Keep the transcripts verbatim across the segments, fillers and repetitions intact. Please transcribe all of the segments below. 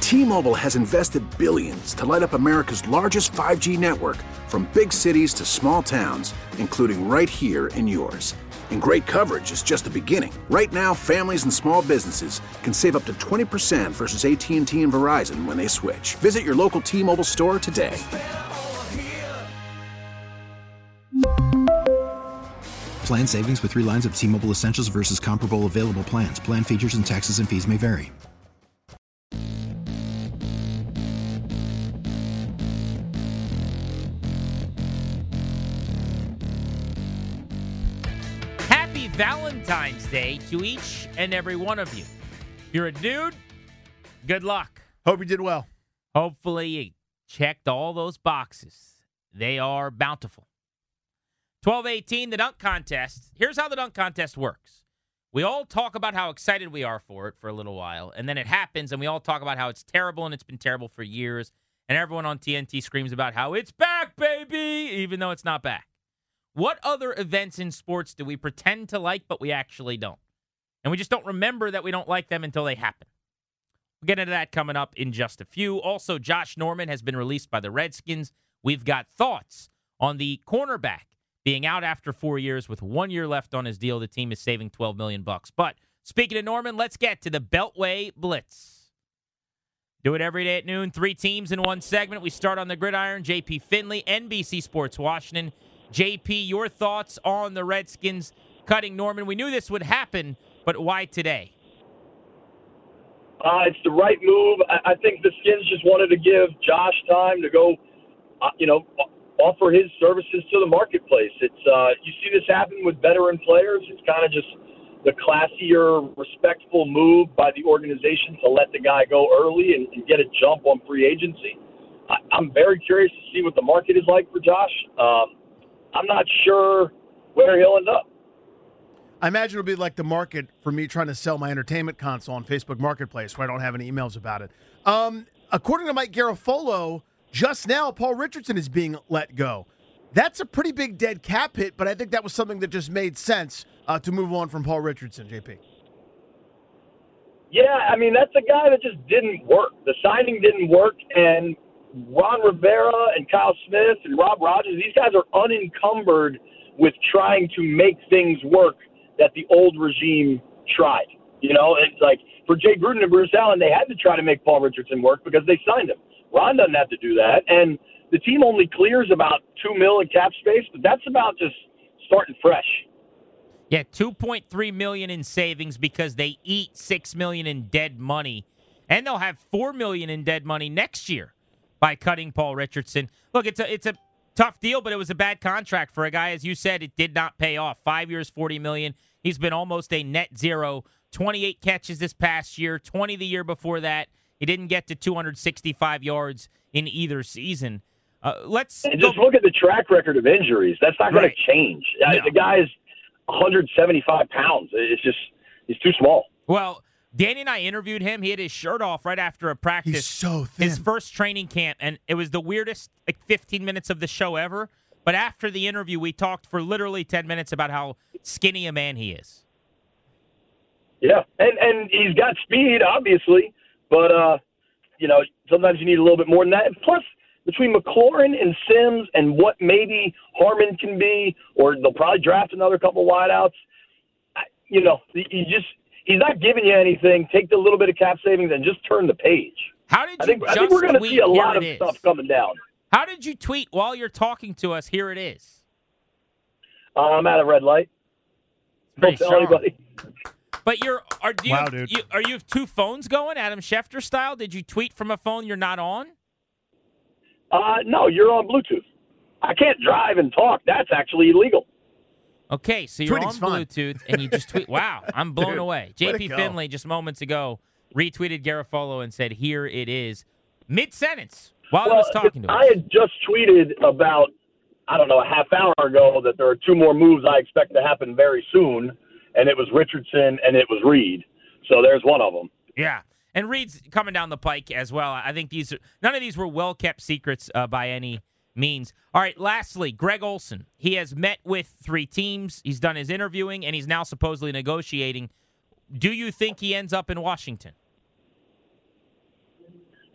T-Mobile has invested billions to light up America's largest five G network, from big cities to small towns, including right here in yours. And great coverage is just the beginning. Right now, families and small businesses can save up to twenty percent versus A T and T and Verizon when they switch. Visit your local T-Mobile store today. Plan savings with three lines of T-Mobile Essentials versus comparable available plans. Plan features and taxes and fees may vary. Happy Valentine's Day to each and every one of you. If you're a dude, good luck. Hope you did well. Hopefully you checked all those boxes. They are bountiful. twelve eighteen, the dunk contest. Here's how the dunk contest works. We all talk about how excited we are for it for a little while, and then it happens, and we all talk about how it's terrible, and it's been terrible for years, and everyone on T N T screams about how it's back, baby, even though it's not back. What other events in sports do we pretend to like, but we actually don't? And we just don't remember that we don't like them until they happen. We'll get into that coming up in just a few. Also, Josh Norman has been released by the Redskins. We've got thoughts on the cornerback being out after four years with one year left on his deal. The team is saving twelve million bucks. But speaking of Norman, let's get to the Beltway Blitz. Do it every day at noon. Three teams in one segment. We start on the gridiron. J P Finley, N B C Sports Washington. J P, your thoughts on the Redskins cutting Norman? We knew this would happen, but why today? Uh, it's the right move. I, I think the Skins just wanted to give Josh time to go, uh, you know, offer his services to the marketplace. It's uh, you see this happen with veteran players. It's kind of just the classier, respectful move by the organization to let the guy go early and, and get a jump on free agency. I, I'm very curious to see what the market is like for Josh. Um, I'm not sure where he'll end up. I imagine it'll be like the market for me trying to sell my entertainment console on Facebook Marketplace where I don't have any emails about it. Um, according to Mike Garafolo, just now Paul Richardson is being let go. That's a pretty big dead cap hit, but I think that was something that just made sense uh, to move on from Paul Richardson, J P. Yeah, I mean, that's a guy that just didn't work. The signing didn't work, and Ron Rivera and Kyle Smith and Rob Rogers, these guys are unencumbered with trying to make things work that the old regime tried. You know, it's like for Jay Gruden and Bruce Allen, they had to try to make Paul Richardson work because they signed him. Ron doesn't have to do that. And the team only clears about two mil in cap space, but that's about just starting fresh. Yeah, two point three million dollars in savings because they eat six million dollars in dead money. And they'll have four million dollars in dead money next year by cutting Paul Richardson. Look, it's a it's a tough deal, but it was a bad contract for a guy. As you said, it did not pay off. Five years, forty million dollars. He's been almost a net zero. twenty-eight catches this past year, twenty the year before that. He didn't get to two hundred sixty-five yards in either season. Uh, let's and just go. Look at the track record of injuries. That's not going Right. to change. No. The guy is one hundred seventy-five pounds. It's just he's too small. Well, Danny and I interviewed him. He had his shirt off right after a practice. He's so thin. His first training camp, and it was the weirdest like fifteen minutes of the show ever. But after the interview, we talked for literally ten minutes about how skinny a man he is. Yeah, and and he's got speed, obviously, but uh, you know, sometimes you need a little bit more than that. And plus, between McLaurin and Sims and what maybe Harmon can be, or they'll probably draft another couple wideouts. You know, you just he's not giving you anything. Take the little bit of cap savings and just turn the page. How did you I think, just I think we're going to tweet, see a "Here lot it of is"? stuff coming down. How did you tweet while you're talking to us? Here it is. Uh, I'm at a red light. Don't Pretty tell sharp. anybody. But you're are do you, Wow, have, dude. you are you have two phones going, Adam Schefter style? Did you tweet from a phone you're not on? Uh, no, you're on Bluetooth. I can't drive and talk. That's actually illegal. Okay, so you're Tweeting's on fun. Bluetooth and you just tweet. Wow, I'm blown Dude, away. way to J P go. Finley just moments ago retweeted Garafolo and said, "Here it is," mid sentence while I was talking to I us. had just tweeted about, I don't know, a half hour ago that there are two more moves I expect to happen very soon, and it was Richardson and it was Reed. So there's one of them. Yeah, and Reed's coming down the pike as well. I think these are, none of these were well kept secrets uh, by any means. All right, lastly, Greg Olson. He has met with three teams. He's done his interviewing, and he's now supposedly negotiating. Do you think he ends up in Washington?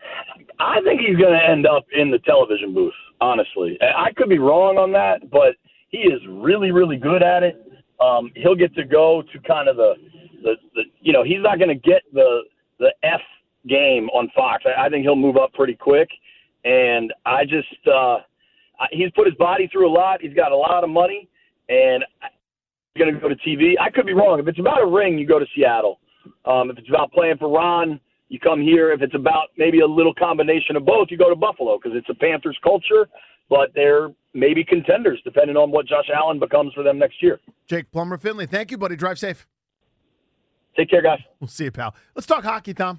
I think he's going to end up in the television booth, honestly. I could be wrong on that, but he is really, really good at it. Um, he'll get to go to kind of the, the, the you know, he's not going to get the the F game on Fox. I, I think he'll move up pretty quick. And I just uh, – he's put his body through a lot. He's got a lot of money, and he's going to go to T V. I could be wrong. If it's about a ring, you go to Seattle. Um, if it's about playing for Ron, you come here. If it's about maybe a little combination of both, you go to Buffalo because it's a Panthers culture, but they're maybe contenders depending on what Josh Allen becomes for them next year. Jake Plummer Finley, thank you, buddy. Drive safe. Take care, guys. We'll see you, pal. Let's talk hockey, Tom.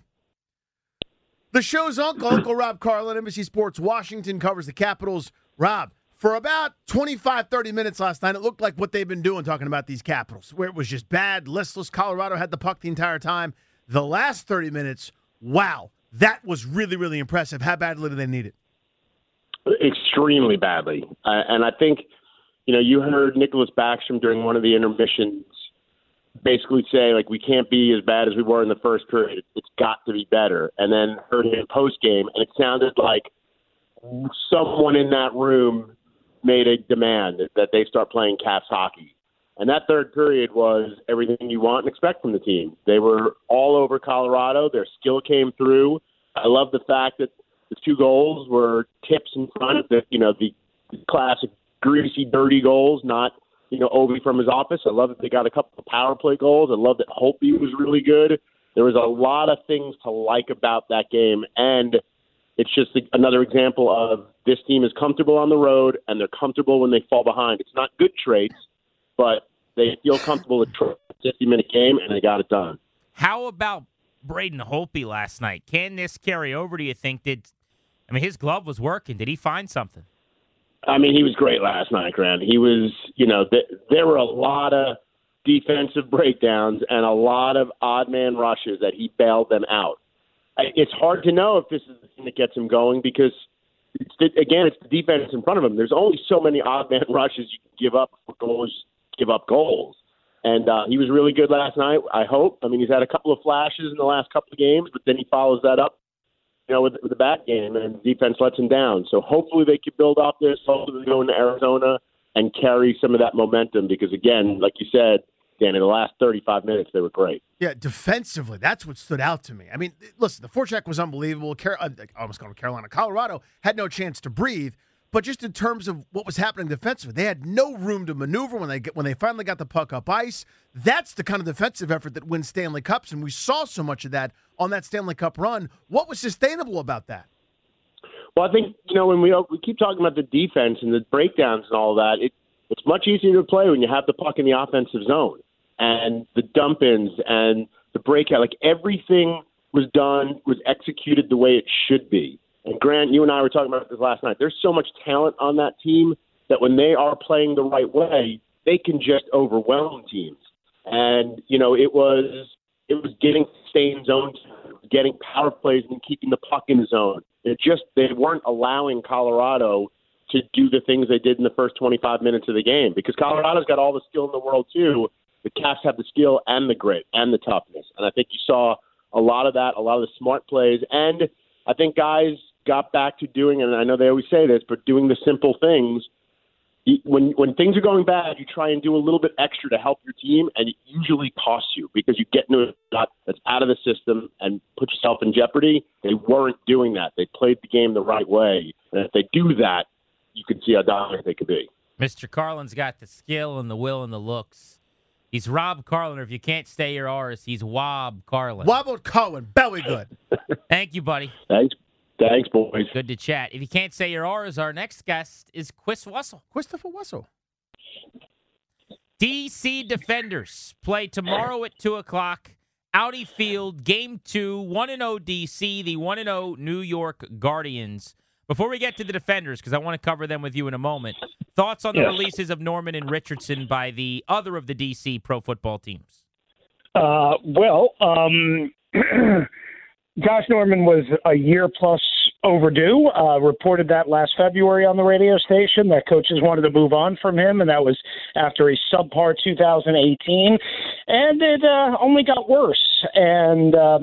The show's uncle, Uncle Rob Carlin, N B C Sports Washington, covers the Capitals. Rob, for about twenty-five, thirty minutes last night, it looked like what they've been doing talking about these Capitals, where it was just bad, listless. Colorado had the puck the entire time. The last thirty minutes, wow, that was really, really impressive. How badly do they need it? Extremely badly. Uh, and I think, you know, you heard Nicholas Backstrom during one of the intermissions basically say, like, we can't be as bad as we were in the first period. It's got to be better. And then heard him post-game, and it sounded like someone in that room made a demand that they start playing Caps hockey. And that third period was everything you want and expect from the team. They were all over Colorado. Their skill came through. I love the fact that the two goals were tips in front of the, you know, the classic greasy, dirty goals, not, you know, Ovi from his office. I love that they got a couple of power play goals. I love that Holtby was really good. There was a lot of things to like about that game, and it's just another example of this team is comfortable on the road, and they're comfortable when they fall behind. It's not good traits, but they feel comfortable to try a fifty-minute game, and they got it done. How about Braden Holtby last night? Can this carry over, do you think? Did I mean, his glove was working. Did he find something? I mean, he was great last night, Grant. He was, you know, th- there were a lot of defensive breakdowns and a lot of odd man rushes that he bailed them out. It's hard to know if this is the thing that gets him going because, it's the, again, it's the defense in front of him. There's only so many odd man rushes you can give up for goals, give up goals. And uh, he was really good last night, I hope. I mean, he's had a couple of flashes in the last couple of games, but then he follows that up, you know, with, with the back game, and defense lets him down. So hopefully they can build off this. Hopefully they go into Arizona and carry some of that momentum because, again, like you said, Dan, in the last thirty-five minutes, they were great. Yeah, defensively, that's what stood out to me. I mean, listen, the forecheck was unbelievable. Car- I almost called Carolina. Colorado had no chance to breathe. But just in terms of what was happening defensively, they had no room to maneuver when they get, when they finally got the puck up ice. That's the kind of defensive effort that wins Stanley Cups, and we saw so much of that on that Stanley Cup run. What was sustainable about that? Well, I think, you know, when we we keep talking about the defense and the breakdowns and all that, it, it's much easier to play when you have the puck in the offensive zone. And the dump-ins and the breakout, like everything was done, was executed the way it should be. And Grant, you and I were talking about this last night. There's so much talent on that team that when they are playing the right way, they can just overwhelm teams. And, you know, it was it was getting stay in zone, getting power plays and keeping the puck in the zone. It just they weren't allowing Colorado to do the things they did in the first twenty-five minutes of the game because Colorado's got all the skill in the world too. The Caps have the skill and the grit and the toughness. And I think you saw a lot of that, a lot of the smart plays. And I think guys got back to doing, and I know they always say this, but doing the simple things. When when things are going bad, you try and do a little bit extra to help your team, and it usually costs you because you get into a shot that's out of the system and put yourself in jeopardy. They weren't doing that. They played the game the right way. And if they do that, you can see how dominant they could be. Mister Carlin's got the skill and the will and the looks. He's Rob Carlin, or if you can't say your R's, he's Wob Carlin. Wobbled Carlin, very good. Thank you, buddy. Thanks, thanks, boys. Good to chat. If you can't say your R's, our next guest is Chris Wessel. Christopher Wessel. D C Defenders play tomorrow at two o'clock. Audi Field, Game two, one and oh D C, the one and oh New York Guardians. Before we get to the Defenders, because I want to cover them with you in a moment, thoughts on the yes. releases of Norman and Richardson by the other of the D C pro football teams? Uh, well, um, Josh Norman was a year plus overdue. Uh, reported that last February on the radio station that coaches wanted to move on from him, and that was after a subpar two thousand eighteen. And it uh, only got worse. And um,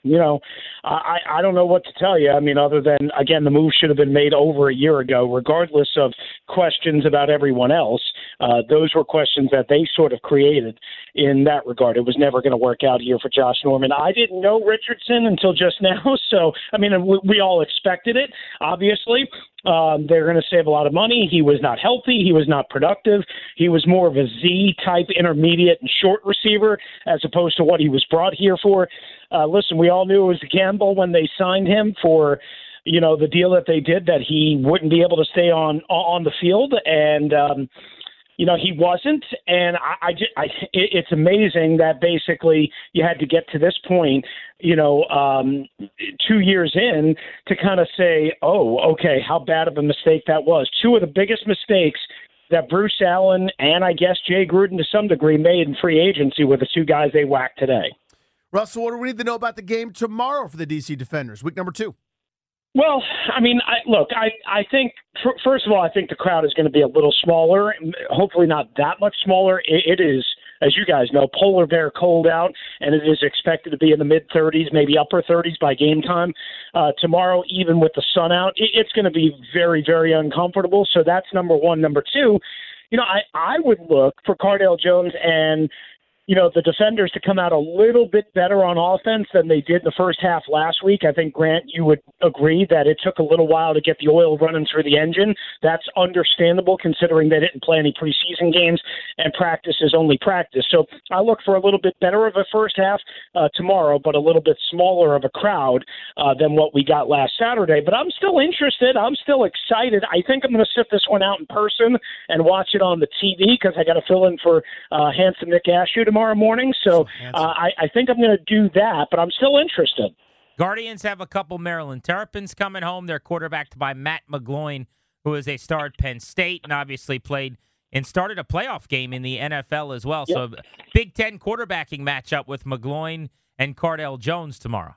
You know, I, I don't know what to tell you. I mean, other than, again, the move should have been made over a year ago, regardless of questions about everyone else. Uh, those were questions that they sort of created in that regard. It was never going to work out here for Josh Norman. I didn't know Richardson until just now. So, I mean, we, we all expected it, obviously. Um, they're going to save a lot of money. He was not healthy. He was not productive. He was more of a Z-type intermediate and short receiver as opposed to what he was brought here for. Uh, listen, we all knew it was a gamble when they signed him for, you know, the deal that they did, that he wouldn't be able to stay on on the field. And, um, you know, he wasn't. And I, I, just, I it, it's amazing that basically you had to get to this point, you know, um, two years in to kind of say, oh, okay, how bad of a mistake that was. Two of the biggest mistakes that Bruce Allen and I guess Jay Gruden to some degree made in free agency were the two guys they whacked today. Russell, what do we need to know about the game tomorrow for the D C Defenders, week number two? Well, I mean, I, look, I, I think, first of all, I think the crowd is going to be a little smaller, hopefully not that much smaller. It, it is, as you guys know, polar bear cold out, and it is expected to be in the mid-thirties, maybe upper thirties by game time. Uh, tomorrow, even with the sun out, it, it's going to be very, very uncomfortable. So that's number one. Number two, you know, I, I would look for Cardale Jones and, you know, the defenders to come out a little bit better on offense than they did the first half last week. I think, Grant, you would agree that it took a little while to get the oil running through the engine. That's understandable considering they didn't play any preseason games and practice is only practice. So I look for a little bit better of a first half uh, tomorrow, but a little bit smaller of a crowd uh, than what we got last Saturday. But I'm still interested. I'm still excited. I think I'm going to sit this one out in person and watch it on the T V because I got to fill in for uh, handsome Nick Ashew tomorrow morning. So uh, I, I think I'm going to do that, but I'm still interested. Guardians have a couple Maryland Terrapins coming home. They're quarterbacked by Matt McGloin, who is a star at Penn State and obviously played and started a playoff game in the N F L as well. Yep. So Big Ten quarterbacking matchup with McGloin and Cardale Jones tomorrow.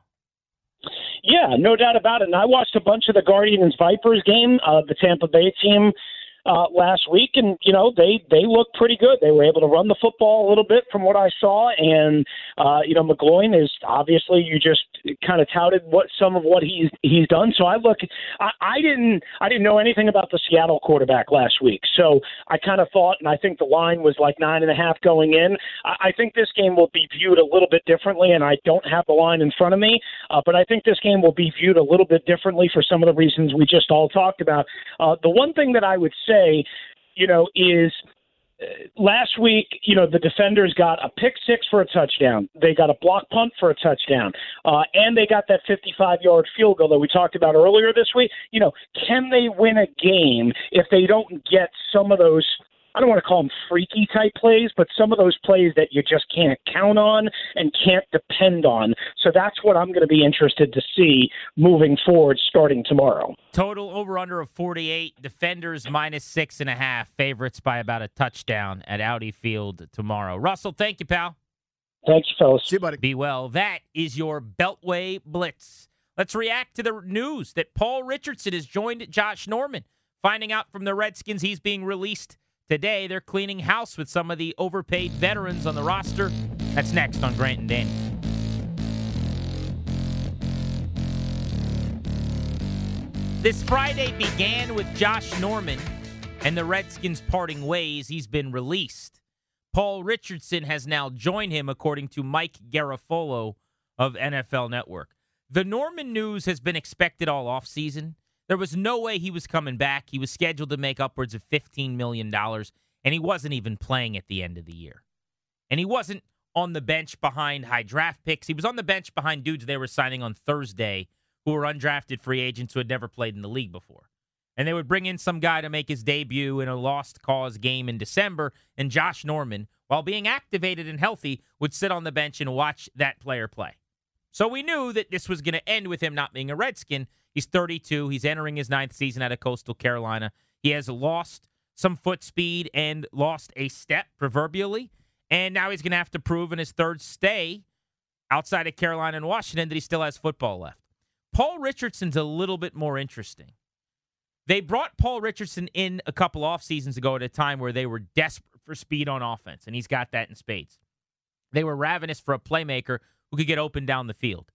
Yeah, no doubt about it. And I watched a bunch of the Guardians-Vipers game, uh, the Tampa Bay team, Uh, last week, and you know they they look pretty good. They were able to run the football a little bit from what I saw, and uh, you know McGloin is obviously, you just kind of touted what some of what he's he's done. So I look, I, I didn't I didn't know anything about the Seattle quarterback last week, so I kind of thought, and I think the line was like nine and a half going in. I, I think this game will be viewed a little bit differently, and I don't have the line in front of me, uh, but I think this game will be viewed a little bit differently for some of the reasons we just all talked about. Uh, the one thing that I would say Say, you know, is uh, last week, you know, the defenders got a pick six for a touchdown. They got a block punt for a touchdown. Uh, and they got that fifty-five-yard field goal that we talked about earlier this week. You know, can they win a game if they don't get some of those, I don't want to call them freaky type plays, but some of those plays that you just can't count on and can't depend on. So that's what I'm going to be interested to see moving forward starting tomorrow. Total over-under of forty-eight. Defenders minus six and a half. Favorites by about a touchdown at Audi Field tomorrow. Russell, thank you, pal. Thanks, fellas. See you, buddy. Be well. That is your Beltway Blitz. Let's react to the news that Paul Richardson has joined Josh Norman. Finding out from the Redskins he's being released today. They're cleaning house with some of the overpaid veterans on the roster. That's next on Grant and Danny. This Friday began with Josh Norman and the Redskins parting ways. He's been released. Paul Richardson has now joined him, according to Mike Garafolo of N F L Network. The Norman news has been expected all offseason. There was no way he was coming back. He was scheduled to make upwards of fifteen million dollars, and he wasn't even playing at the end of the year. And he wasn't on the bench behind high draft picks. He was on the bench behind dudes they were signing on Thursday who were undrafted free agents who had never played in the league before. And they would bring in some guy to make his debut in a lost cause game in December, and Josh Norman, while being activated and healthy, would sit on the bench and watch that player play. So we knew that this was going to end with him not being a Redskin. He's thirty-two. He's entering his ninth season out of Coastal Carolina. He has lost some foot speed and lost a step, proverbially. And now he's going to have to prove in his third stay outside of Carolina and Washington that he still has football left. Paul Richardson's a little bit more interesting. They brought Paul Richardson in a couple off seasons ago at a time where they were desperate for speed on offense, and he's got that in spades. They were ravenous for a playmaker who could get open down the field.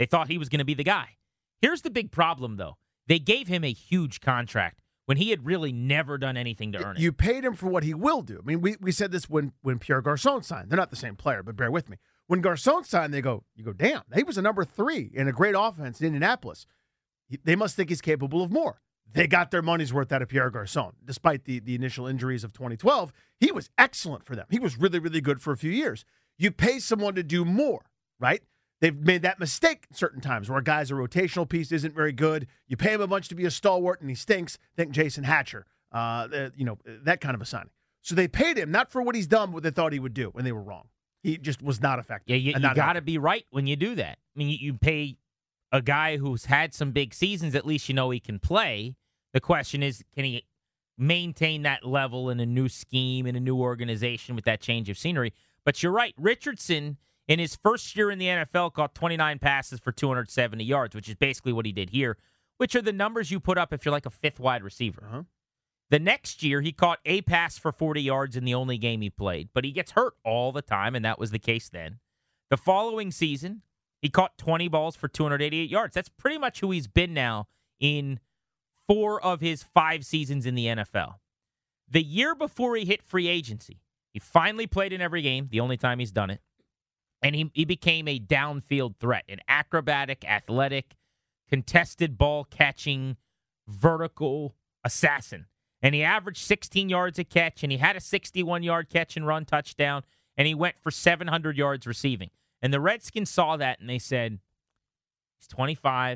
They thought he was going to be the guy. Here's the big problem, though. They gave him a huge contract when he had really never done anything to earn it. You paid him for what he will do. I mean, we, we said this when, when Pierre Garçon signed. They're not the same player, but bear with me. When Garçon signed, they go, you go, damn, he was a number three in a great offense in Indianapolis. They must think he's capable of more. They got their money's worth out of Pierre Garçon. Despite the, the initial injuries of twenty twelve, he was excellent for them. He was really, really good for a few years. You pay someone to do more, right? They've made that mistake certain times where a guy's a rotational piece isn't very good. You pay him a bunch to be a stalwart and he stinks. Think Jason Hatcher, uh, you know, that kind of a signing. So they paid him not for what he's done, but what they thought he would do, and they were wrong. He just was not effective. Yeah, you, you got to be right when you do that. I mean, you, you pay a guy who's had some big seasons, at least you know he can play. The question is, can he maintain that level in a new scheme, in a new organization with that change of scenery? But you're right. Richardson, in his first year in the N F L, caught twenty-nine passes for two hundred seventy yards, which is basically what he did here, which are the numbers you put up if you're like a fifth wide receiver. Uh-huh. The next year, he caught a pass for forty yards in the only game he played, but he gets hurt all the time, and that was the case then. The following season, he caught twenty balls for two hundred eighty-eight yards. That's pretty much who he's been now in four of his five seasons in the N F L. The year before he hit free agency, he finally played in every game, the only time he's done it, and he, he became a downfield threat, an acrobatic, athletic, contested ball catching, vertical assassin. And he averaged sixteen yards a catch, and he had a sixty-one yard catch and run touchdown, and he went for seven hundred yards receiving. And the Redskins saw that, and they said, he's twenty-five,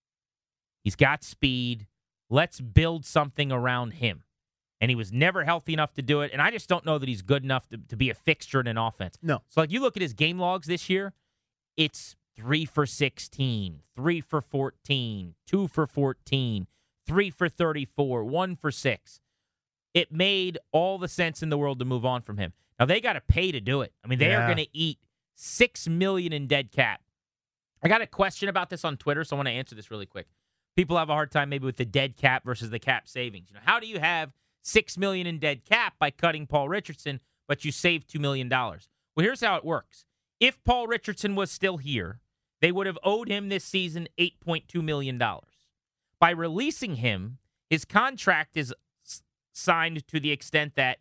he's got speed, let's build something around him. And he was never healthy enough to do it, and I just don't know that he's good enough to, to be a fixture in an offense. No. So, like, you look at his game logs this year, it's three for sixteen, three for fourteen, two for fourteen, three for thirty-four, one for six. It made all the sense in the world to move on from him. Now, they got to pay to do it. I mean, they yeah. are going to eat six million dollars in dead cap. I got a question about this on Twitter, so I want to answer this really quick. People have a hard time maybe with the dead cap versus the cap savings. You know, how do you have six million dollars in dead cap by cutting Paul Richardson, but you save two million dollars? Well, here's how it works. If Paul Richardson was still here, they would have owed him this season eight point two million dollars. By releasing him, his contract is s- signed to the extent that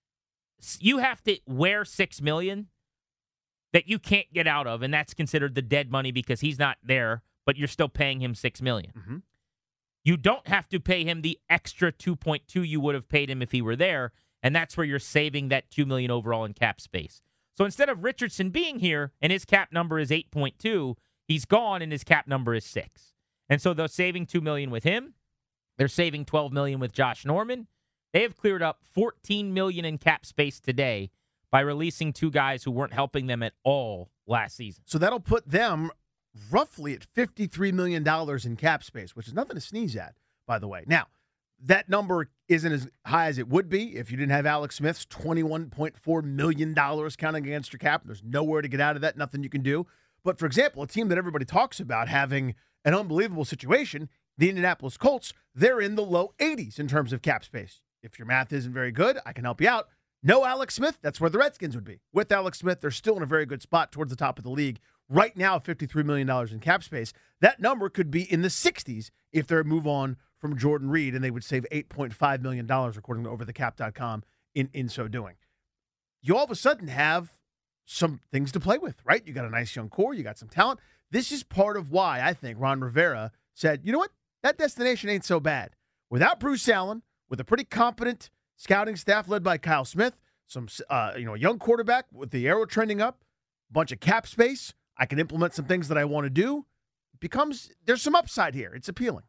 you have to wear six million dollars that you can't get out of, and that's considered the dead money because he's not there, but you're still paying him six million dollars. Mm-hmm. You don't have to pay him the extra two point two you would have paid him if he were there, and that's where you're saving that two million dollars overall in cap space. So instead of Richardson being here and his cap number is eight point two, he's gone and his cap number is six. And so they're saving two million dollars with him. They're saving twelve million dollars with Josh Norman. They have cleared up fourteen million dollars in cap space today by releasing two guys who weren't helping them at all last season. So that'll put them roughly at fifty-three million dollars in cap space, which is nothing to sneeze at, by the way. Now, that number isn't as high as it would be if you didn't have Alex Smith's twenty-one point four million dollars counting against your cap. There's nowhere to get out of that, nothing you can do. But, for example, a team that everybody talks about having an unbelievable situation, the Indianapolis Colts, they're in the low eighties in terms of cap space. If your math isn't very good, I can help you out. No Alex Smith, that's where the Redskins would be. With Alex Smith, they're still in a very good spot towards the top of the league. Right now, fifty-three million dollars in cap space. That number could be in the sixties if they move on from Jordan Reed, and they would save eight point five million dollars, according to over the cap dot com, in, in so doing. You all of a sudden have some things to play with, right? You got a nice young core. You got some talent. This is part of why I think Ron Rivera said, you know what? That destination ain't so bad. Without Bruce Allen, with a pretty competent scouting staff led by Kyle Smith, some uh, you know, a young quarterback with the arrow trending up, a bunch of cap space, I can implement some things that I want to do. It becomes, there's some upside here. It's appealing.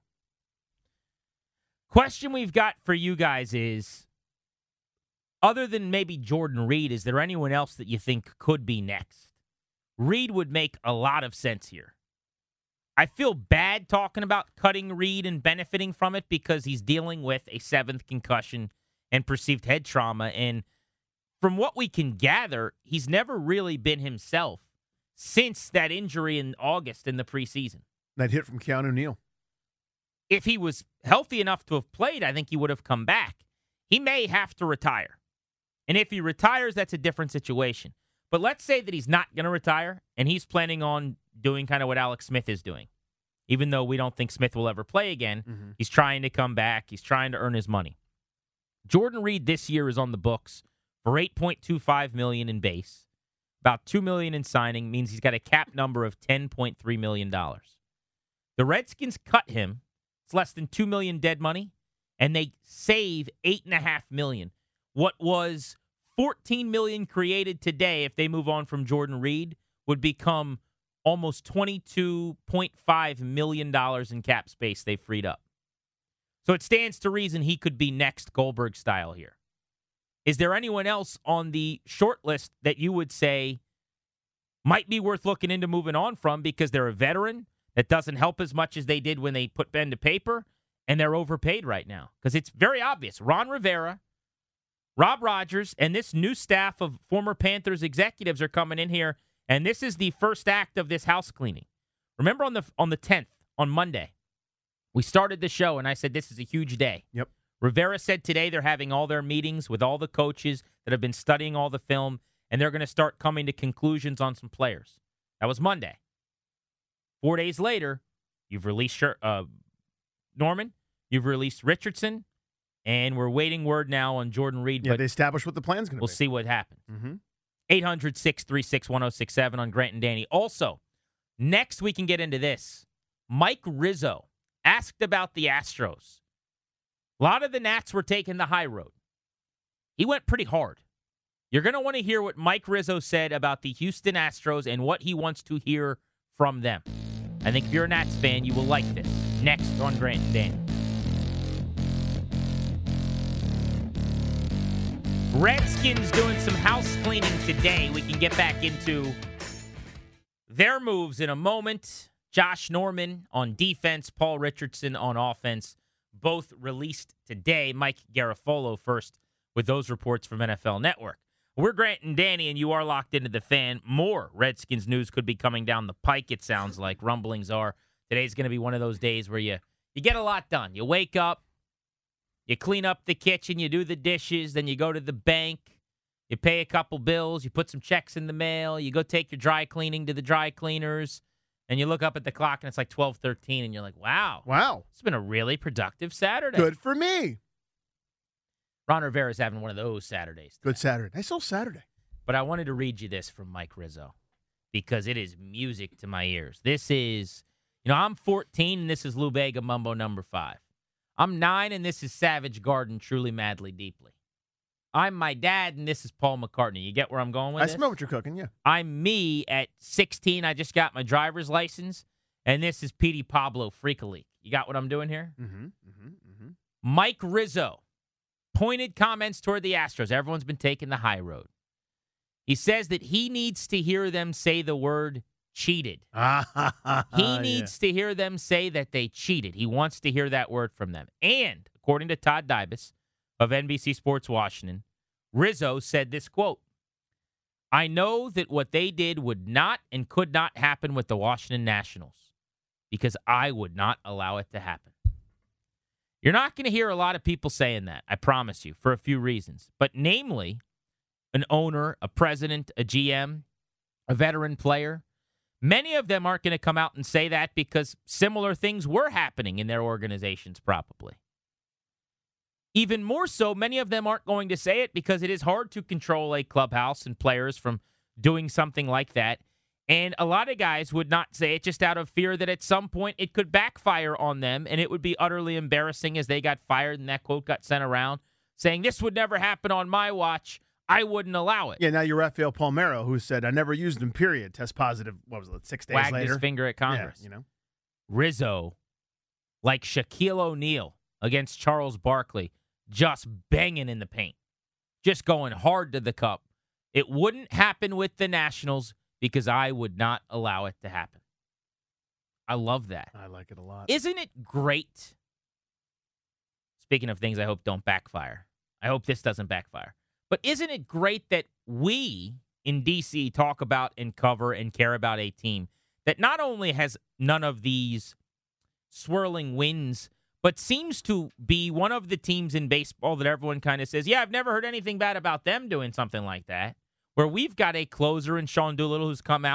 Question we've got for you guys is, other than maybe Jordan Reed, is there anyone else that you think could be next? Reed would make a lot of sense here. I feel bad talking about cutting Reed and benefiting from it because he's dealing with a seventh concussion and perceived head trauma. And from what we can gather, he's never really been himself since that injury in August in the preseason. That hit from Keanu Neal. If he was healthy enough to have played, I think he would have come back. He may have to retire. And if he retires, that's a different situation. But let's say that he's not going to retire and he's planning on doing kind of what Alex Smith is doing. Even though we don't think Smith will ever play again, Mm-hmm. he's trying to come back. He's trying to earn his money. Jordan Reed this year is on the books for eight point two five million dollars in base. About two million dollars in signing means he's got a cap number of ten point three million dollars. The Redskins cut him. It's less than two million dollars dead money, and they save eight point five million dollars. What was fourteen million dollars created today if they move on from Jordan Reed would become almost twenty-two point five million dollars in cap space they freed up. So it stands to reason he could be next Goldberg style here. Is there anyone else on the short list that you would say might be worth looking into moving on from because they're a veteran that doesn't help as much as they did when they put pen to paper, and they're overpaid right now? Because it's very obvious. Ron Rivera, Rob Rogers, and this new staff of former Panthers executives are coming in here, and this is the first act of this house cleaning. Remember on the on the tenth, on Monday, we started the show, and I said this is a huge day. Yep. Rivera said today they're having all their meetings with all the coaches that have been studying all the film, and they're going to start coming to conclusions on some players. That was Monday. Four days later, you've released uh, Norman, you've released Richardson, and we're waiting word now on Jordan Reed. Yeah, but they established what the plan's going to we'll be. see what happens. Mm-hmm. eight hundred, six three six, one oh six seven on Grant and Danny. Also, next we can get into this. Mike Rizzo asked about the Astros. A lot of the Nats were taking the high road. He went pretty hard. You're going to want to hear what Mike Rizzo said about the Houston Astros and what he wants to hear from them. I think if you're a Nats fan, you will like this. Next on Grant and Danny. Redskins doing some house cleaning today. We can get back into their moves in a moment. Josh Norman on defense, Paul Richardson on offense, both released today. Mike Garafolo first with those reports from N F L Network. We're Grant and Danny, and you are locked into the Fan. More Redskins news could be coming down the pike, it sounds like. Rumblings are. Today's going to be one of those days where you, you get a lot done. You wake up, you clean up the kitchen, you do the dishes, then you go to the bank, you pay a couple bills, you put some checks in the mail, you go take your dry cleaning to the dry cleaners, and you look up at the clock and it's like twelve thirteen, and you're like, wow. Wow. It's been a really productive Saturday. Good for me. Ron Rivera's having one of those Saturdays today. Good Saturday. Nice old Saturday. But I wanted to read you this from Mike Rizzo because it is music to my ears. This is, you know, I'm fourteen, and this is Lou Bega Mumbo number five. I'm nine, and this is Savage Garden, Truly Madly Deeply. I'm my dad, and this is Paul McCartney. You get where I'm going with I this? smell what you're cooking, yeah. I'm me at sixteen. I just got my driver's license, and this is Petey Pablo Freak-a-Leak. You got what I'm doing here? Mm-hmm, mm-hmm, mm-hmm. Mike Rizzo, pointed comments toward the Astros. Everyone's been taking the high road. He says that he needs to hear them say the word cheated. He needs yeah. to hear them say that they cheated. He wants to hear that word from them. And according to Todd Dybus of N B C Sports Washington, Rizzo said this quote, "I know that what they did would not and could not happen with the Washington Nationals because I would not allow it to happen." You're not going to hear a lot of people saying that, I promise you, for a few reasons. But namely, an owner, a president, a G M, a veteran player. Many of them aren't going to come out and say that because similar things were happening in their organizations probably. Even more so, many of them aren't going to say it because it is hard to control a clubhouse and players from doing something like that. And a lot of guys would not say it just out of fear that at some point it could backfire on them and it would be utterly embarrassing as they got fired and that quote got sent around saying, "This would never happen on my watch. I wouldn't allow it." Yeah, now you're Rafael Palmeiro, who said, "I never used him, period." Test positive, what was it, six days Wagged later? his finger at Congress. Yeah, you know? Rizzo, like Shaquille O'Neal against Charles Barkley, just banging in the paint, just going hard to the cup. It wouldn't happen with the Nationals because I would not allow it to happen. I love that. I like it a lot. Isn't it great? Speaking of things I hope don't backfire, I hope this doesn't backfire. But isn't it great that we in D C talk about and cover and care about a team that not only has none of these swirling winds, but seems to be one of the teams in baseball that everyone kind of says, yeah, I've never heard anything bad about them doing something like that, where we've got a closer in Sean Doolittle who's come out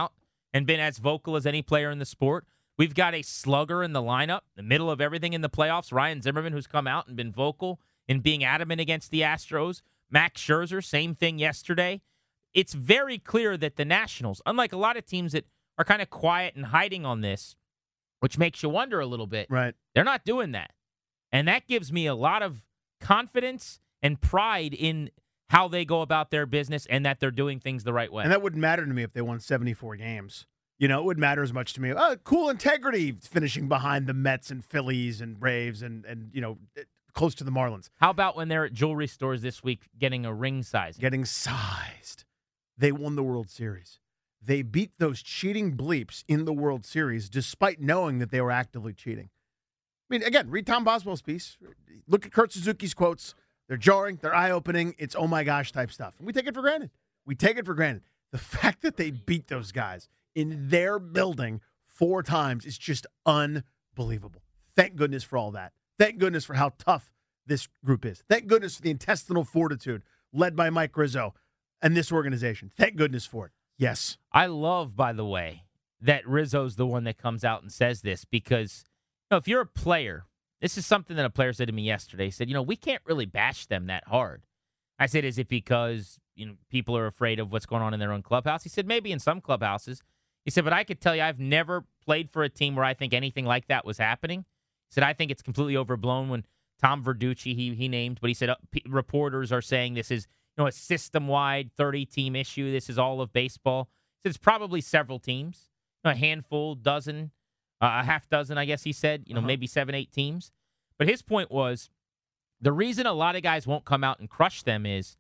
and been as vocal as any player in the sport. We've got a slugger in the lineup, the middle of everything in the playoffs, Ryan Zimmerman, who's come out and been vocal in being adamant against the Astros. Max Scherzer, same thing yesterday. It's very clear that the Nationals, unlike a lot of teams that are kind of quiet and hiding on this, which makes you wonder a little bit, right? They're not doing that. And that gives me a lot of confidence and pride in how they go about their business and that they're doing things the right way. And that wouldn't matter to me if they won seventy-four games. You know, it wouldn't matter as much to me. Oh, cool integrity finishing behind the Mets and Phillies and Braves and, and you know, close to the Marlins. How about when they're at jewelry stores this week getting a ring size? Getting sized. They won the World Series. They beat those cheating bleeps in the World Series despite knowing that they were actively cheating. I mean, again, read Tom Boswell's piece. Look at Kurt Suzuki's quotes. They're jarring. They're eye-opening. It's oh my gosh type stuff. And we take it for granted. We take it for granted. The fact that they beat those guys in their building four times is just unbelievable. Thank goodness for all that. Thank goodness for how tough this group is. Thank goodness for the intestinal fortitude led by Mike Rizzo and this organization. Thank goodness for it. Yes. I love, by the way, that Rizzo's the one that comes out and says this because, you know, if you're a player, this is something that a player said to me yesterday. He said, you know, we can't really bash them that hard. I said, is it because, you know, people are afraid of what's going on in their own clubhouse? He said, maybe in some clubhouses. He said, but I could tell you I've never played for a team where I think anything like that was happening. He said, I think it's completely overblown when Tom Verducci, he he named, but he said uh, p- reporters are saying this is, you know, a system-wide thirty-team issue. This is all of baseball. He said it's probably several teams, you know, a handful, dozen, uh, a half dozen, I guess he said, you know, uh-huh. maybe seven, eight teams. But his point was the reason a lot of guys won't come out and crush them is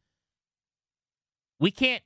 we can't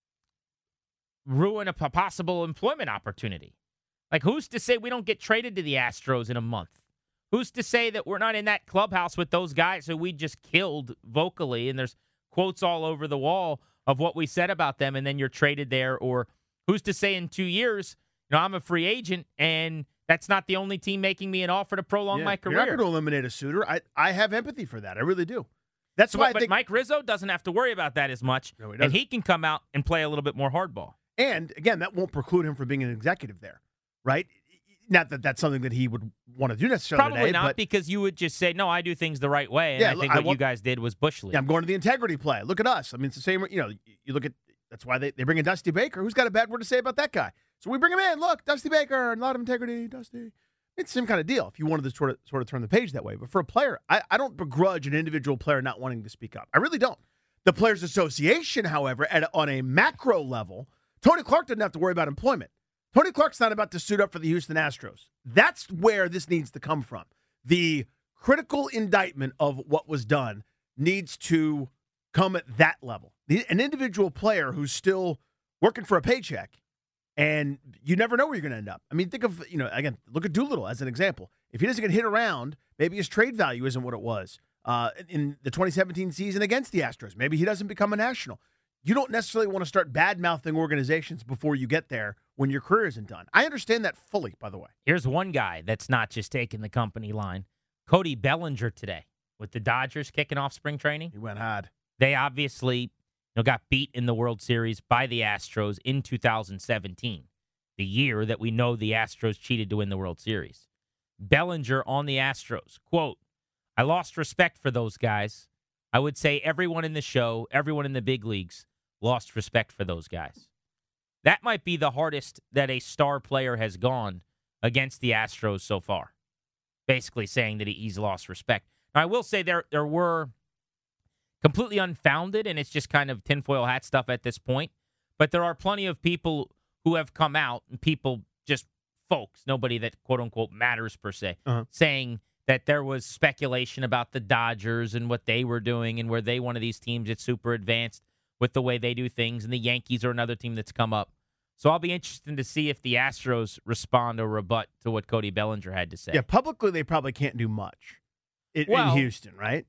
ruin a p- possible employment opportunity. Like, who's to say we don't get traded to the Astros in a month? Who's to say that we're not in that clubhouse with those guys who we just killed vocally, and there's quotes all over the wall of what we said about them, and then you're traded there? Or who's to say in two years, you know, I'm a free agent, and that's not the only team making me an offer to prolong yeah, my career? You're not going to eliminate a suitor. I, I have empathy for that. I really do. That's so, why but, I but think Mike Rizzo doesn't have to worry about that as much, no, he and he can come out and play a little bit more hardball. And, again, that won't preclude him from being an executive there, right? Not that that's something that he would want to do necessarily Probably today, not, but, because you would just say, no, I do things the right way, and yeah, I think I what want, you guys did was Bush League. Yeah, I'm going to the integrity play. Look at us. I mean, it's the same, you know, you look at, that's why they, they bring in Dusty Baker. Who's got a bad word to say about that guy? So we bring him in. Look, Dusty Baker, a lot of integrity, Dusty. It's the same kind of deal if you wanted to sort of, sort of turn the page that way. But for a player, I, I don't begrudge an individual player not wanting to speak up. I really don't. The Players Association, however, at, on a macro level, Tony Clark didn't have to worry about employment. Tony Clark's not about to suit up for the Houston Astros. That's where this needs to come from. The critical indictment of what was done needs to come at that level. The, an individual player who's still working for a paycheck, and you never know where you're going to end up. I mean, think of, you know, again, look at Doolittle as an example. If he doesn't get hit around, maybe his trade value isn't what it was uh, in the twenty seventeen season against the Astros. Maybe he doesn't become a national. You don't necessarily want to start bad-mouthing organizations before you get there when your career isn't done. I understand that fully, by the way. Here's one guy that's not just taking the company line. Cody Bellinger today with the Dodgers kicking off spring training. He went hard. They obviously, you know, got beat in the World Series by the Astros in two thousand seventeen, the year that we know the Astros cheated to win the World Series. Bellinger on the Astros, quote, I lost respect for those guys. I would say everyone in the show, everyone in the big leagues, lost respect for those guys. That might be the hardest that a star player has gone against the Astros so far, basically saying that he's lost respect. Now, I will say there there were completely unfounded, and it's just kind of tinfoil hat stuff at this point, but there are plenty of people who have come out, and people, just folks, nobody that quote-unquote matters per se, uh-huh. saying that there was speculation about the Dodgers and what they were doing and where they one of these teams that's super advanced with the way they do things, and the Yankees are another team that's come up. So I'll be interested to see if the Astros respond or rebut to what Cody Bellinger had to say. Yeah, publicly they probably can't do much in, well, in Houston, right?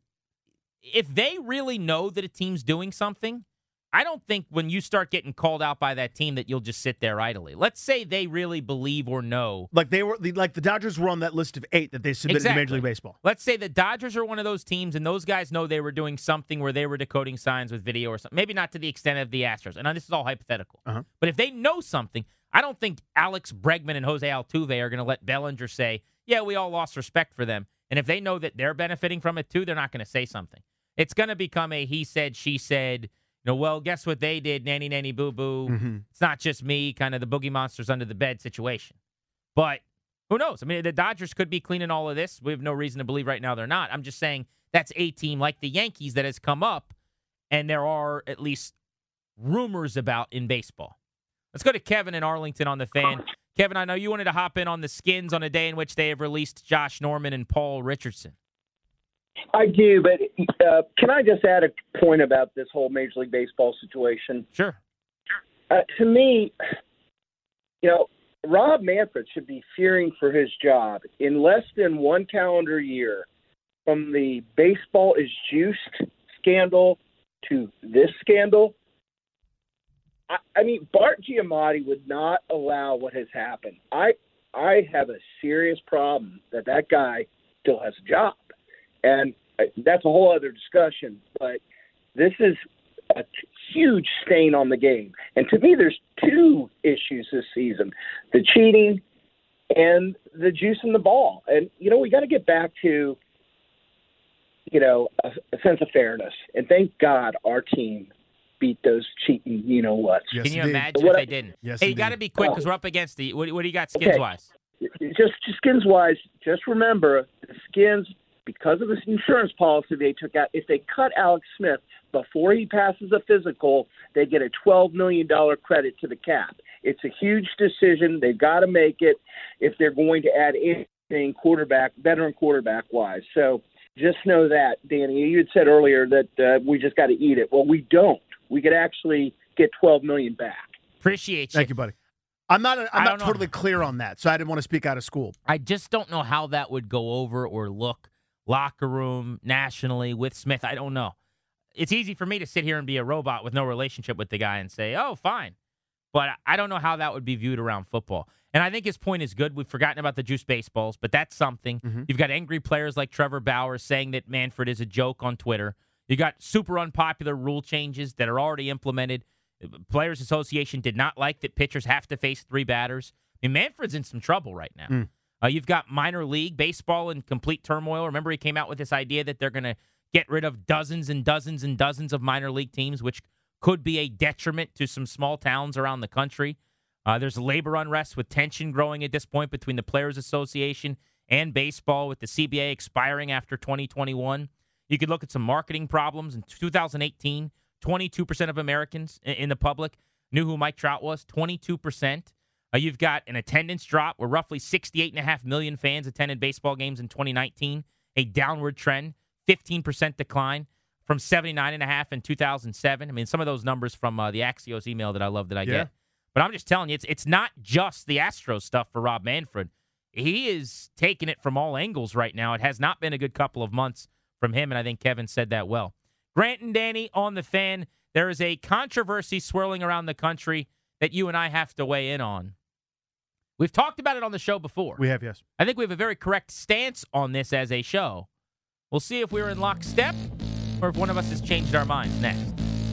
If they really know that a team's doing something, I don't think when you start getting called out by that team that you'll just sit there idly. Let's say they really believe or know. Like they were, like the Dodgers were on that list of eight that they submitted exactly. to Major League Baseball. Let's say the Dodgers are one of those teams, and those guys know they were doing something where they were decoding signs with video or something. Maybe not to the extent of the Astros. And this is all hypothetical. Uh-huh. But if they know something, I don't think Alex Bregman and Jose Altuve are going to let Bellinger say, yeah, we all lost respect for them. And if they know that they're benefiting from it too, they're not going to say something. It's going to become a he said, she said, you know, well, guess what they did, nanny, nanny, boo-boo. Mm-hmm. It's not just me, kind of the boogie monsters under the bed situation. But who knows? I mean, the Dodgers could be cleaning all of this. We have no reason to believe right now they're not. I'm just saying that's a team like the Yankees that has come up, and there are at least rumors about in baseball. Let's go to Kevin in Arlington on the Fan. Kevin, I know you wanted to hop in on the Skins on a day in which they have released Josh Norman and Paul Richardson. I do, but uh, can I just add a point about this whole Major League Baseball situation? Sure. Uh, to me, you know, Rob Manfred should be fearing for his job. In less than one calendar year, from the baseball is juiced scandal to this scandal, I, I mean, Bart Giamatti would not allow what has happened. I I have a serious problem that that guy still has a job. And that's a whole other discussion. But this is a t- huge stain on the game. And to me, there's two issues this season, the cheating and the juice in the ball. And, you know, we got to get back to, you know, a, a sense of fairness. And thank God our team beat those cheating, you know what. Yes, Can you indeed. imagine what if I, they didn't? Yes, hey, you got to be quick because we're up against the – what, what do you got skins-wise? Okay. Just, just skins-wise, just remember, the Skins, because of this insurance policy they took out, if they cut Alex Smith before he passes a physical, they get a twelve million dollars credit to the cap. It's a huge decision. They've got to make it if they're going to add anything quarterback, veteran quarterback-wise. So just know that, Danny. You had said earlier that uh, we just got to eat it. Well, we don't. We could actually get twelve million dollars back. Appreciate you. Thank you, buddy. I'm not. I'm I not don't know. totally clear on that, so I didn't want to speak out of school. I just don't know how that would go over or look locker room, nationally, with Smith. I don't know. It's easy for me to sit here and be a robot with no relationship with the guy and say, oh, fine. But I don't know how that would be viewed around football. And I think his point is good. We've forgotten about the juice baseballs, but that's something. Mm-hmm. You've got angry players like Trevor Bauer saying that Manfred is a joke on Twitter. You got super unpopular rule changes that are already implemented. The Players Association did not like that pitchers have to face three batters. I mean, Manfred's in some trouble right now. Mm. Uh, you've got minor league baseball in complete turmoil. Remember, he came out with this idea that they're going to get rid of dozens and dozens and dozens of minor league teams, which could be a detriment to some small towns around the country. Uh, there's labor unrest with tension growing at this point between the Players Association and baseball, with the C B A expiring after twenty twenty-one. You could look at some marketing problems. In two thousand eighteen, twenty-two percent of Americans in the public knew who Mike Trout was, twenty-two percent. Uh, you've got an attendance drop where roughly sixty-eight point five million fans attended baseball games in twenty nineteen, a downward trend, fifteen percent decline from seventy-nine point five in two thousand seven. I mean, some of those numbers from uh, the Axios email that I love that I yeah. get. But I'm just telling you, it's it's not just the Astros stuff for Rob Manfred. He is taking it from all angles right now. It has not been a good couple of months from him, and I think Kevin said that well. Grant and Danny on the Fan. There is a controversy swirling around the country that you and I have to weigh in on. We've talked about it on the show before. We have, yes. I think we have a very correct stance on this as a show. We'll see if we're in lockstep or if one of us has changed our minds next.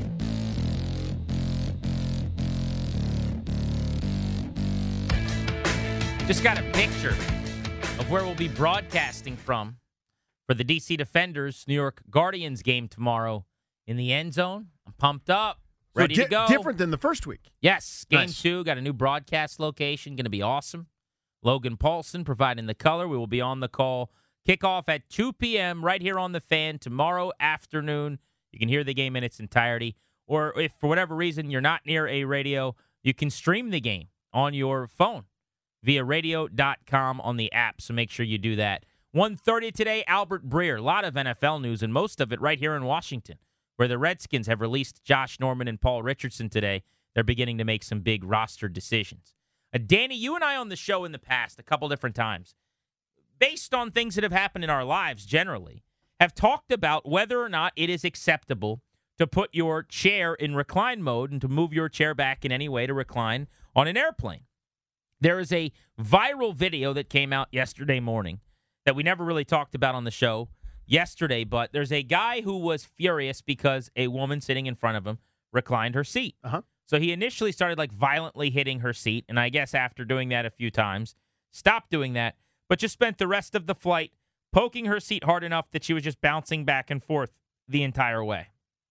Just got a picture of where we'll be broadcasting from for the D C Defenders New York Guardians game tomorrow in the end zone. I'm pumped up. Ready so di- to go. Different than the first week. Yes. Game Nice. two. Got a new broadcast location. Going to be awesome. Logan Paulson providing the color. We will be on the call. Kickoff at two p.m. right here on the Fan tomorrow afternoon. You can hear the game in its entirety. Or if for whatever reason you're not near a radio, you can stream the game on your phone via radio dot com on the app. So make sure you do that. one thirty today, Albert Breer. A lot of N F L news, and most of it right here in Washington, where the Redskins have released Josh Norman and Paul Richardson today. They're beginning to make some big roster decisions. Uh, Danny, you and I on the show in the past a couple different times, based on things that have happened in our lives generally, have talked about whether or not it is acceptable to put your chair in recline mode and to move your chair back in any way to recline on an airplane. There is a viral video that came out yesterday morning that we never really talked about on the show yesterday, but there's a guy who was furious because a woman sitting in front of him reclined her seat. Uh-huh. So he initially started like violently hitting her seat, and I guess after doing that a few times, stopped doing that, but just spent the rest of the flight poking her seat hard enough that she was just bouncing back and forth the entire way.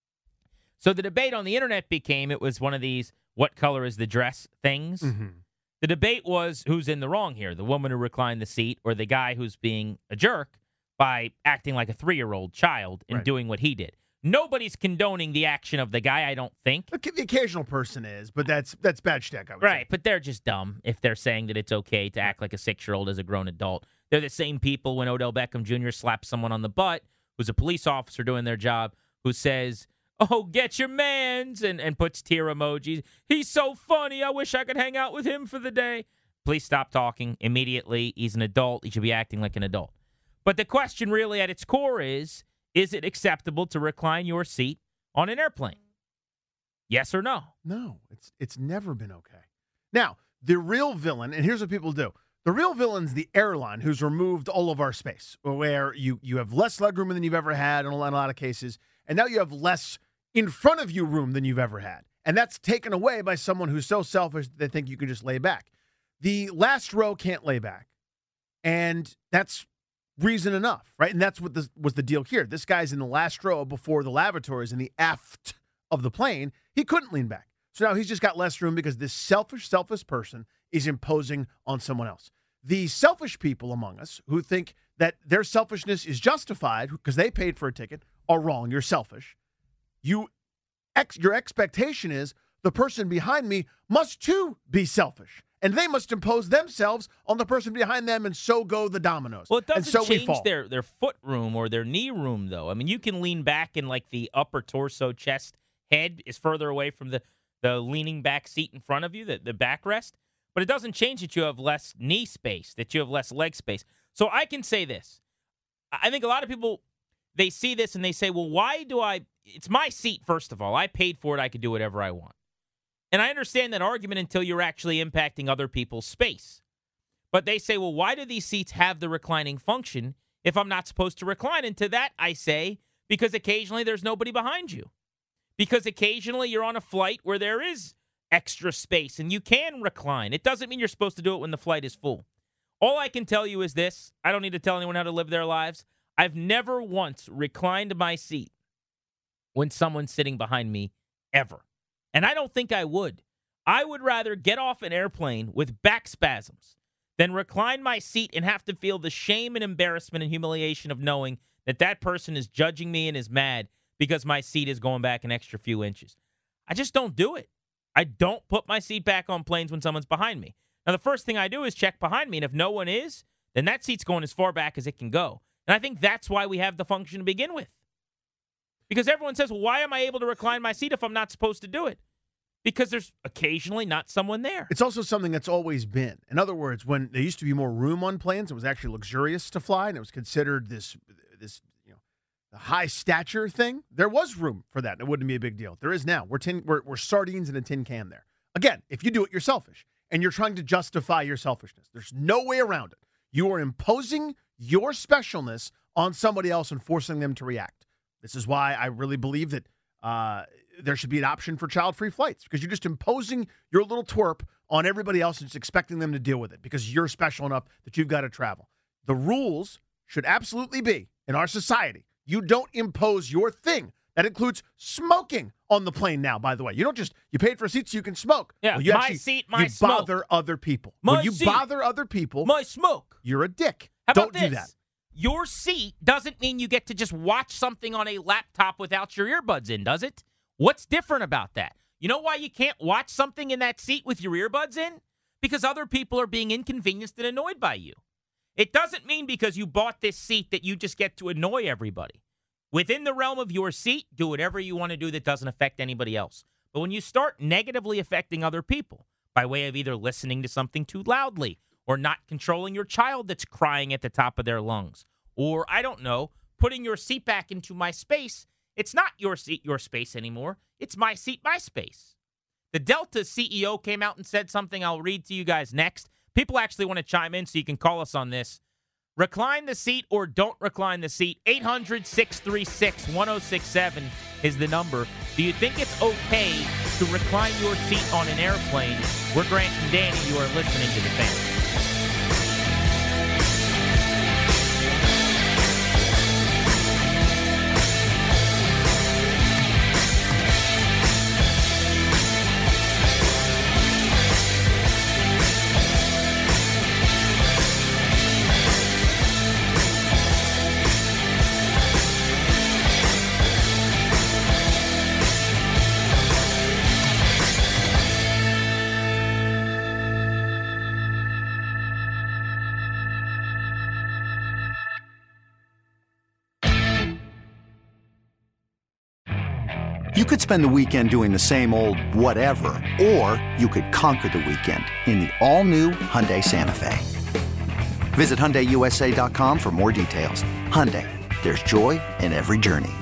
So the debate on the internet became, it was one of these what color is the dress things. Mm-hmm. The debate was who's in the wrong here, the woman who reclined the seat or the guy who's being a jerk by acting like a three-year-old child and Right. doing what he did. Nobody's condoning the action of the guy, I don't think. The the occasional person is, but that's that's bad shtick, I would Right, say. but they're just dumb if they're saying that it's okay to act like a six-year-old as a grown adult. They're the same people when Odell Beckham Junior slaps someone on the butt, who's a police officer doing their job, who says, oh, get your mans, and, and puts tear emojis. He's so funny. I wish I could hang out with him for the day. Please stop talking immediately. He's an adult. He should be acting like an adult. But the question really at its core is, is it acceptable to recline your seat on an airplane? Yes or no? No, it's it's never been okay. Now, the real villain, and here's what people do. The real villain's the airline who's removed all of our space, where you, you have less legroom than you've ever had in a lot, in a lot of cases, and now you have less in front of you room than you've ever had. And that's taken away by someone who's so selfish that they think you can just lay back. The last row can't lay back. And that's reason enough, right? And that's what this was the deal here. This guy's in the last row before the lavatories in the aft of the plane. He couldn't lean back. So now he's just got less room because this selfish, selfish person is imposing on someone else. The selfish people among us who think that their selfishness is justified because they paid for a ticket are wrong. You're selfish. You, ex, your expectation is the person behind me must too be selfish. And they must impose themselves on the person behind them, and so go the dominoes. Well, it doesn't and so we change fall. their, their foot room or their knee room, though. I mean, you can lean back and, like, the upper torso, chest, head is further away from the, the leaning back seat in front of you, the, the backrest. But it doesn't change that you have less knee space, that you have less leg space. So I can say this. I think a lot of people, they see this and they say, well, why do I – it's my seat, first of all. I paid for it. I can do whatever I want. And I understand that argument until you're actually impacting other people's space. But they say, well, why do these seats have the reclining function if I'm not supposed to recline? And to that, I say, because occasionally there's nobody behind you. Because occasionally you're on a flight where there is extra space and you can recline. It doesn't mean you're supposed to do it when the flight is full. All I can tell you is this. I don't need to tell anyone how to live their lives. I've never once reclined my seat when someone's sitting behind me, ever. And I don't think I would. I would rather get off an airplane with back spasms than recline my seat and have to feel the shame and embarrassment and humiliation of knowing that that person is judging me and is mad because my seat is going back an extra few inches. I just don't do it. I don't put my seat back on planes when someone's behind me. Now, the first thing I do is check behind me, and if no one is, then that seat's going as far back as it can go. And I think that's why we have the function to begin with. Because everyone says, well, why am I able to recline my seat if I'm not supposed to do it? Because there's occasionally not someone there. It's also something that's always been. In other words, when there used to be more room on planes, it was actually luxurious to fly, and it was considered this, this you know, the high stature thing. There was room for that. It wouldn't be a big deal. There is now. We're, tin, we're, we're sardines in a tin can there. Again, if you do it, you're selfish, and you're trying to justify your selfishness. There's no way around it. You are imposing your specialness on somebody else and forcing them to react. This is why I really believe that uh, there should be an option for child-free flights, because you're just imposing your little twerp on everybody else and just expecting them to deal with it because you're special enough that you've got to travel. The rules should absolutely be, in our society, you don't impose your thing. That includes smoking on the plane now, by the way. You don't just, you paid for a seat so you can smoke. Yeah, well, you my actually, seat, my you smoke. bother other people. My when you seat. bother other people, My smoke. you're a dick. How don't about do this? that. Your seat doesn't mean you get to just watch something on a laptop without your earbuds in, does it? What's different about that? You know why you can't watch something in that seat with your earbuds in? Because other people are being inconvenienced and annoyed by you. It doesn't mean because you bought this seat that you just get to annoy everybody. Within the realm of your seat, do whatever you want to do that doesn't affect anybody else. But when you start negatively affecting other people by way of either listening to something too loudly or not controlling your child that's crying at the top of their lungs, or, I don't know, putting your seat back into my space, it's not your seat, your space anymore. It's my seat, my space. The Delta C E O came out and said something I'll read to you guys next. People actually want to chime in, so you can call us on this. Recline the seat or don't recline the seat. eight hundred, six three six, one oh six seven is the number. Do you think it's okay to recline your seat on an airplane. We're Grant and Danny. You are listening to The Fan. You could spend the weekend doing the same old whatever, or you could conquer the weekend in the all-new Hyundai Santa Fe. Visit Hyundai U S A dot com for more details. Hyundai, there's joy in every journey.